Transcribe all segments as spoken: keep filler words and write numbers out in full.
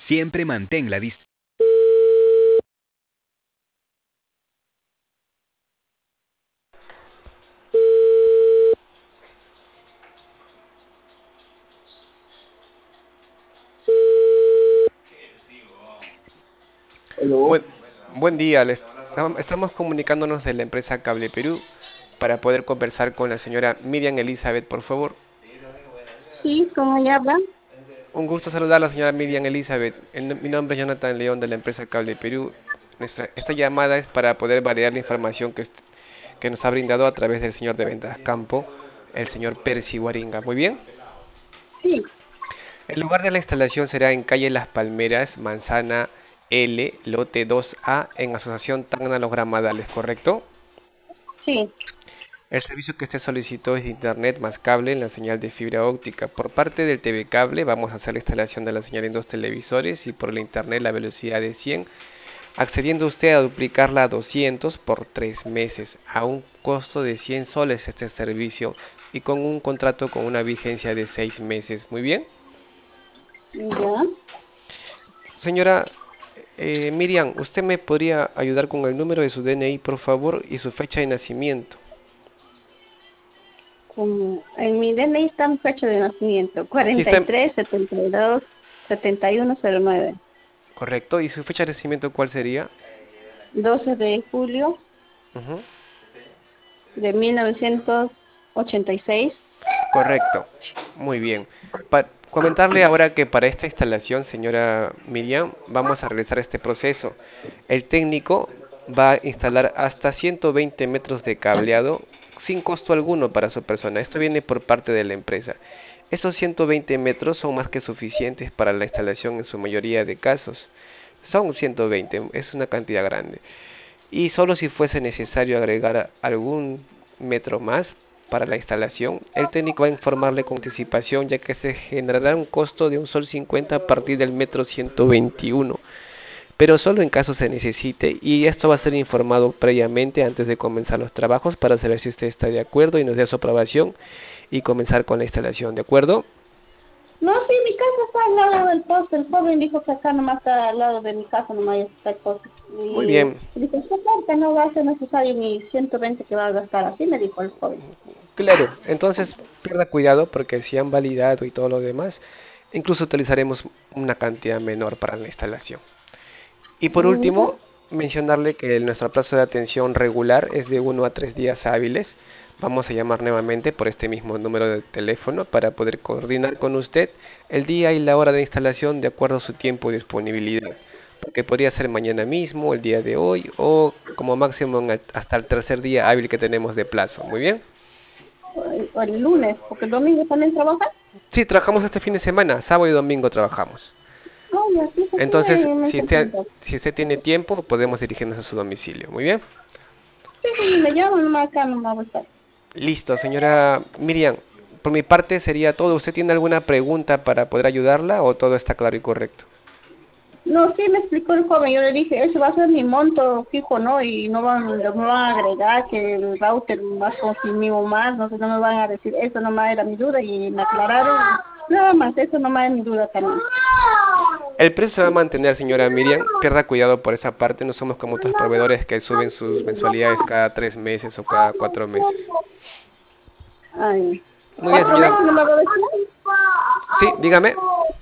Siempre mantén la distancia. Hello. Buen, buen día, les- estam- estamos comunicándonos de la empresa Cable Perú para poder conversar con la señora Miriam Elizabeth, por favor. Sí, ¿cómo ella habla? Un gusto saludar a la señora Miriam Elizabeth. El no- mi nombre es Jonathan León de la empresa Cable Perú. Nuestra, esta llamada es para poder validar la información que, est- que nos ha brindado a través del señor de ventas campo, el señor Percy Waringa. Muy bien. Sí, El lugar de la instalación será en calle Las Palmeras, Manzana L, lote dos A, en Asociación Tacna Los Gramadales, ¿correcto? sí. El servicio que usted solicitó es de internet más cable en la señal de fibra óptica. Por parte del T V Cable vamos a hacer la instalación de la señal en dos televisores y por el internet la velocidad de cien, accediendo usted a duplicarla a doscientos por tres meses, a un costo de cien soles este servicio y con un contrato con una vigencia de seis meses. Muy bien. Ya. Señora eh, Miriam, ¿usted me podría ayudar con el número de su D N I, por favor, y su fecha de nacimiento? Como en mi D N I está mi fecha de nacimiento, Sí, cuarenta y está tres, setenta y dos, setenta y uno cero nueve, correcto. ¿Y su fecha de nacimiento cuál sería? doce de julio Ujú. de mil novecientos ochenta y seis. Correcto, muy bien. Pa- comentarle ahora que para esta instalación, señora Miriam, vamos a realizar este proceso. El técnico va a instalar hasta ciento veinte metros de cableado sin costo alguno para su persona. Esto viene por parte de la empresa. Estos ciento veinte metros son más que suficientes para la instalación en su mayoría de casos. Son ciento veinte, es una cantidad grande. Y solo si fuese necesario agregar algún metro más para la instalación, el técnico va a informarle con anticipación ya que se generará un costo de un sol cincuenta a partir del metro ciento veintiuno, pero solo en caso se necesite y esto va a ser informado previamente antes de comenzar los trabajos para saber si usted está de acuerdo y nos dé su aprobación y comenzar con la instalación, ¿de acuerdo? No, sí, mi casa está al lado del poste. El joven dijo que acá nomás está al lado de mi casa, nomás está el poste. Muy Y bien, dijo, ¿qué parte no va a ser necesario ni ciento veinte que va a gastar? Así me dijo el joven. claro, entonces pierda cuidado porque si han validado y todo lo demás, incluso utilizaremos una cantidad menor para la instalación. Y por Ya. último, mencionarle que nuestro plazo de atención regular es de uno a tres días hábiles. Vamos a llamar nuevamente por este mismo número de teléfono para poder coordinar con usted el día y la hora de instalación de acuerdo a su tiempo y disponibilidad. Porque podría ser mañana mismo, el día de hoy o como máximo en el- hasta el tercer día hábil que tenemos de plazo. Muy bien. O o el lunes, porque el domingo también trabaja. Sí, trabajamos este fin de semana, sábado y domingo trabajamos. No, y así, así Entonces, me, me si usted, contento. si usted tiene tiempo, podemos dirigirnos a su domicilio. Muy bien. Sí, sí, me llaman nomás acá, nomás voy a estar. Listo, señora Miriam. Por mi parte sería todo. ¿Usted tiene alguna pregunta para poder ayudarla o todo está claro y correcto? No, sí me explicó el joven, yo le dije, ese va a ser mi monto fijo, ¿no? Y no van, no me van a agregar que el router va a consumir más, no sé, no me van a decir, eso nomás era mi duda y me aclararon, nada más, eso nomás es mi duda también. El precio se va a mantener, señora Miriam. Pierda cuidado por esa parte. No somos como otros proveedores que suben sus mensualidades cada tres meses o cada cuatro meses. Ay, Muy bien, ¿cuatro señora. meses no me va a ver Sí, dígame.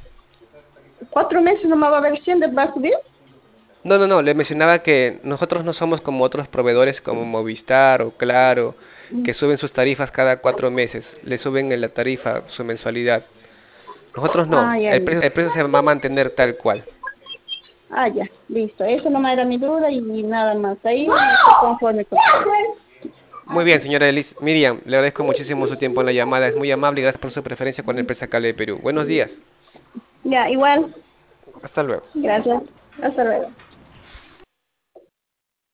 ¿Cuatro meses no me va a ver cien de va a subir? No, no, no. Le mencionaba que nosotros no somos como otros proveedores como Movistar o Claro, que suben sus tarifas cada cuatro meses. Le suben en la tarifa su mensualidad. Nosotros no. Ay, El ay, precio, el precio se va a mantener tal cual. ah, ya, listo, eso nomás era mi duda y nada más, ahí estoy conforme con Muy bien, señora Elis. Miriam, le agradezco muchísimo su tiempo en la llamada. Es muy amable y gracias por su preferencia con la empresa Cable de Perú. Buenos días. Ya, igual, Hasta luego. gracias, hasta luego.